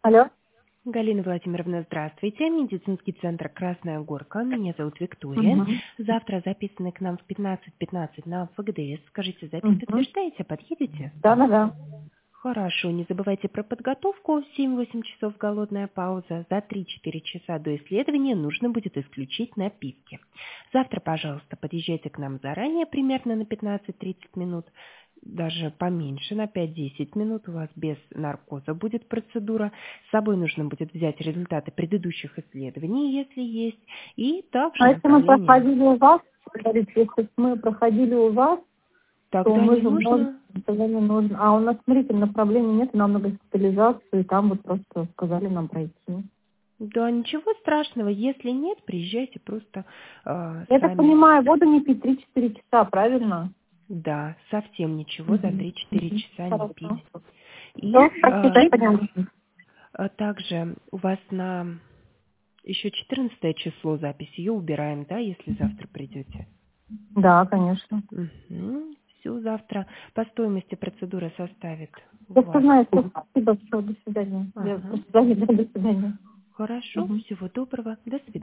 Алло. Галина Владимировна, здравствуйте. Медицинский центр «Красная Горка». Меня зовут Виктория. Угу. Завтра записаны к нам в 15:15 на ФГДС. Скажите, запись Угу. подтверждаете? Подъедете? Да. Хорошо. Не забывайте про подготовку. 7-8 часов голодная пауза. За 3-4 часа до исследования нужно будет исключить напитки. Завтра, пожалуйста, подъезжайте к нам заранее, примерно на 15-30 минут. Даже поменьше, на 5-10 минут. У вас без наркоза будет процедура. С собой нужно будет взять результаты предыдущих исследований, если есть. И также А если мы направление. проходили у вас, говорите, если мы проходили у вас, то Тогда мы не же можем, нужно. тогда не нужно. А у нас, смотрите, направления нет, нам на госпитализацию, и там вот просто сказали нам пройти. Да, ничего страшного. Если нет, приезжайте просто Я так сами. понимаю, воду не пить 3-4 часа, правильно? Да, совсем ничего за Угу. 3-4 часа не Хорошо. пить. И Все, спасибо, я поняла. также у вас на еще 14 число запись, ее убираем, да, если завтра придете. Да, конечно. Угу. Все, завтра по стоимости процедуры составит Я вас. знаю, что спасибо, все, до свидания. Ага. До свидания. Хорошо, Мгм. всего доброго, до свидания.